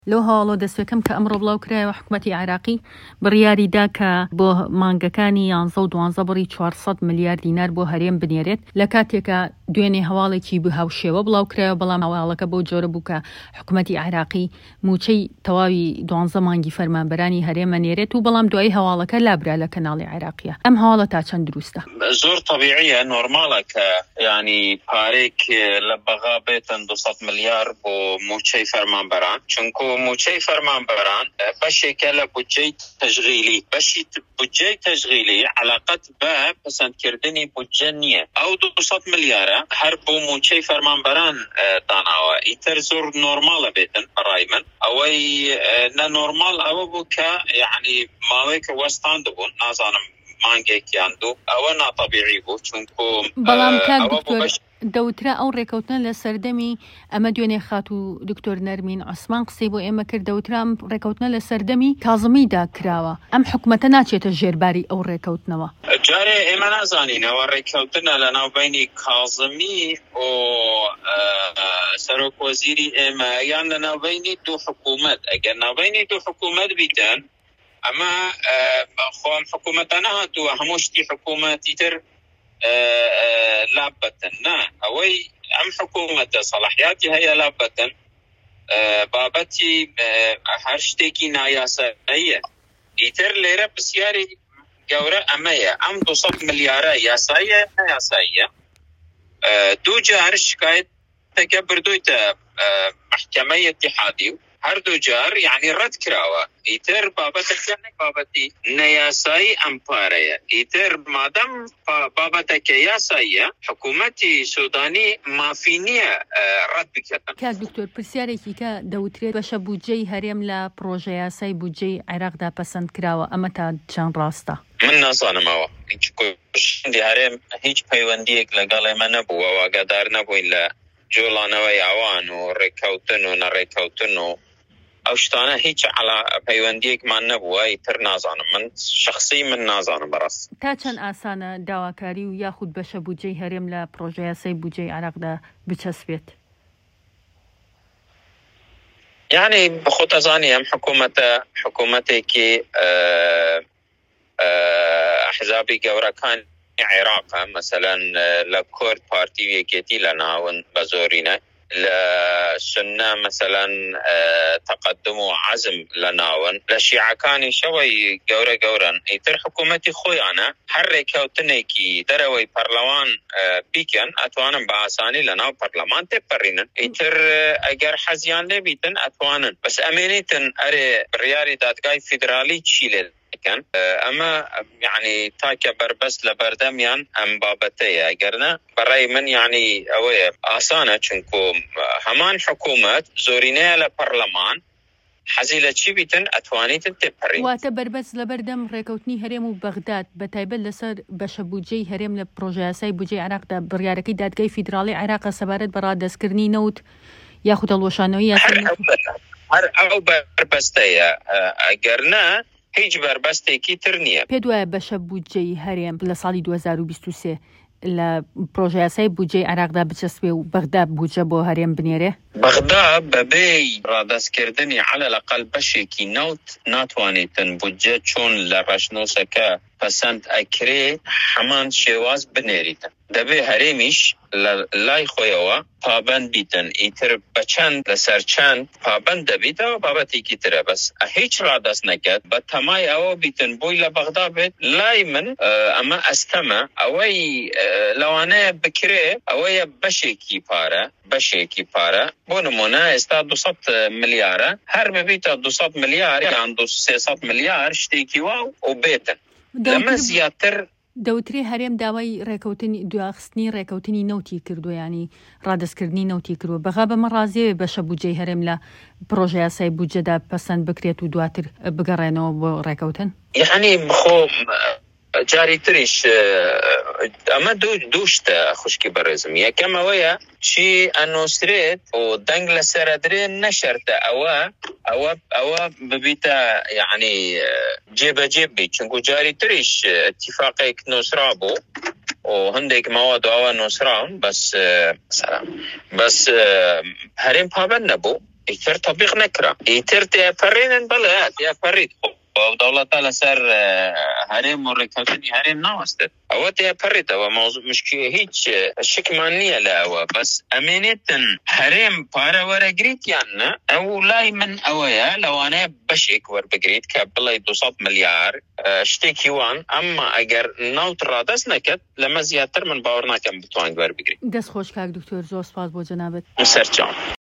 لو هاڵۆ دەستەکەم کە ئەمڕۆ بڵاو کرایەوە حکوومەتی عێراقی بڕیاریدا کە بۆ مانگەکانی 11 بڕی 400 ملیار دینار بۆ هەرێم بنێرێت لە کاتێکە دوێنێ هەواڵێکی بهاوشێوە بڵاو کرایەوە بەڵام هەواڵەکە بۆ جۆرە بوو کە حکوومەتی عێراقی موچەی تەواوی 12 مانگی فەرمانبەرانی هەرێمە نێرێت و بەڵام دوای هەواڵەکە لابرا لە کەناڵی عێراقیە. ئەم هەواڵە تا چەند دروستە؟ زۆر طبیعیە نۆرمالە کە ینی پارێک لە بەغا بێتن 200 ملیار بۆ موچەی فەرمانبەران، چونکو موچەی فەرمانبەران بەشێکە لە بودجەی تەشغیلی. بەشی بودجەی تەشغیلی علاقەت بە پەسەندکردنی بودجە نییە. ئەو 200 ملیارە هەر بۆ موچەی فەرمانبەران داناوە. ئیتر زۆر نۆرمالە بێتن بەڕای من. ئەوەی نەنۆرمال ئەوە بوو کە یعنی ماوەیەکە وەستان دەبوون، نازانم مانگێکیان دوو، ئەوە ناتەبیعی بوو چونکو بەڵام کاک دکتۆر دەوترا ئەو ڕێکەوتنە لە سەردەمی ئەمە دوێنێ خات و دکتۆر نەرمین عوسمان قسەی بۆ ئێمە کرد، دەوترا ئەم ڕێکەوتنە لە سەردەمی کاظمیدا کراوە. ئەم حکوومەتە ناچێتە ژێرباری ئەو ڕێکەوتنەوە. جارێ ئێمە نازانینەوە ڕێکەوتنە لە ناوبینی کاظمی و سەرۆک وەزیری ئێمە یان لە ناوبینی دوو حکوومەت. ئەگەر ناوبینی دوو حکوومەت بیتن ئەمە خۆم حکوومەتە نەهاتووە هەموو شتی حکوومەتی تر لابەتن. نا ئەوەی ئەم حکوومەتە سەڵاحیاتی هەیە لابەتن بابەتی هەر شتێکی نایاساییە. ئیتر لێرە پرسیاری گەورە ئەمەیە، ئەم 200 ملیارە یاساییە نایاساییە؟ دوو جار شکایەتەکە بردوویتە محکەمەی اتحادی و هەردوو جار یعنی ڕەت کراوە. ئیتر بابەتەکە بابەتی نەیاسایی ئەمپارەیە. ئیتر مادەم بابەتەکە یاساییە حکوومەتی سودانی مافی نییە ڕەت بکەن. کاک دکتۆر پرسیارێکی کە دەوترێت بەشە بودجەی هەرێم لە پرۆژە یاسای بودجەی عێراقدا پەسەند کراوە، ئەمە تا چەند ڕاستە؟ من نازانمەوە. شندی هەرێم هیچ پەیوەندیەک لەگەڵ ئێمە نەبووە، واگادار نەبووین لە جۆڵانەوەی ئەوان و ڕێککەوتن و نەڕێککەوتن و ئەو شتانە هیچ پەیوەندیەکمان نەبووە. ئیتر نازانم، من شخصی من نازانم بەڕاست. تا چەند ئاسانە داواکاری و یاخود بەشە بودجەی هەرێم لە پرۆژە یاسای بودجەی عێراقدا بچەسبێت؟ یعنی بەخۆت ئەزانی ئەم حکوومەتێکی ئەحزابی گەورەکان عێراقە، مەسەلەن لە کورد پارتی یەکێتی لە ناون بە زۆرینە، لە سنە مەسەلەن تەقەدم و عەزم لە ناون، لە شیعەکانی شەوەی گەورەن. ئیتر حکوومەتی خۆیانە هەر ڕێکەوتنێکی دەرەوەی پەرلەوان بیکەن ئەتوانن بە ئاسانی لە ناو پەرلەمان تێپەڕینن. ئیتر ئەگەر حەزیان لێبیتن ئەتوانن، بەس ئەمێنیتن ئەرێ بڕیاری دادگای فیدرالی چی لێ كان اما يعني تاكا بربس لبردميان ام بابتيه اگرنا برای من يعني اوه آسانه چونكو همان حكومت زورينه لبرلمان حزيله چی بیتن اتوانیتن تپرین. واتە بربەس لەبەردەم ڕێکەوتنی هەرێم و بەغداد بەتایبەت لەسەر بەشە بودجەی هەرێم لە پرۆژە یاسای بودجەی عێراقدا بڕیارەکەی دادگای فیدراڵی عێراق سەبارەت بە ڕادەستکردنی نەوت یاخود هەڵوەشانەوەی یاسای هەر ئەو بربەستەیە، ئەگەرنا هیچ بربەستێکی تر نییە. پێت وایە بەشە بودجەی هەرێم لە ساڵی 2023 لە پرۆژە یاسای بودجەی عێراقدا بچەسبێ و بەغدا بودجە بۆ هەرێم بنێرێ؟ بەغدا بەبێ ڕادەستکردنی عەلە لەقەل بەشێکی نەوت ناتوانێتن بودجە چۆن لە ڕەشنۆسەکە پەسەند ئەکرێ هەمان شێواز بنێریتن. دەبێ هەرێمیش لە لای خۆیەوە پابەند بیتن. ئیتر بەچەند لەسەر چەند پابەند دەبیتەوە بابەتێکی ترە، بەس هیچ ڕادەست نەکرد بە تەمای ئەوە بیتن بۆی لە بەغدا بێت. لای من ئەمە ئەستەمە ئەوەی لەوانەیە بکرێ ئەوەیە بەشێکی پارە بۆ نمونە ئێستا 200 ملیارە هەر ببیتە 200 ملیار یان 300 ملیار شتێکی واو و بێتن. لەمە زیاتر دەوترێ هەرێم داوای ڕێکەوتنی دواخستنی ڕێکەوتنی نەوتی کردو، ینی ڕادەستکردنی نەوتی کردووە. بەغا بەمە ڕازیەوێ بەشە بودجەی هەرێم لە پرۆژە یاسای بودجەدا پەسەند بکرێت و دواتر بگەڕێنەوە بۆ ڕێکەوتن؟ یعنی بخۆ جاری تریش ئەمە دوو شتە خوشکی بەڕێزم. یەکەم ئەوەیە چی ئەنووسرێت و دەنگ لەسەرەدرێ نەشەرتە ئەوە ببیتە یعنی جێبەجێ بیت، چونکو جاری تریش اتفاقێک نووسرا بوو و هەندێک ماوە نووسراون بەس هەرێم پابەند نەبوو. ئیتر تطبیق نەکرا ئیتر تێپەڕێنن بەڵێ تێپەڕیت دەوڵەتە لەسەر هەرێم و ڕێککەوتنی هەرێم ناوەستێت ئەوە تێپەڕێتەوە مۆزوع مشکل هیچ شکمان نییە لەوە بەس ئەمێنێتن هەرێم پارە وەرەگریتیان نە ئەو لای من ئەوەیە لەوانەیە بەشێک وەربگریت کە بڵێ 200 ملیار شتێکی وان ئەمما ئەگەر ناوت ڕادەست نەکەت لەمە زیاتر من باوەڕ ناکەم بتوان وەربگریت. دەست خۆش کاک دکتۆر زۆر سپاس بۆ جەنابەت. سەرچاو.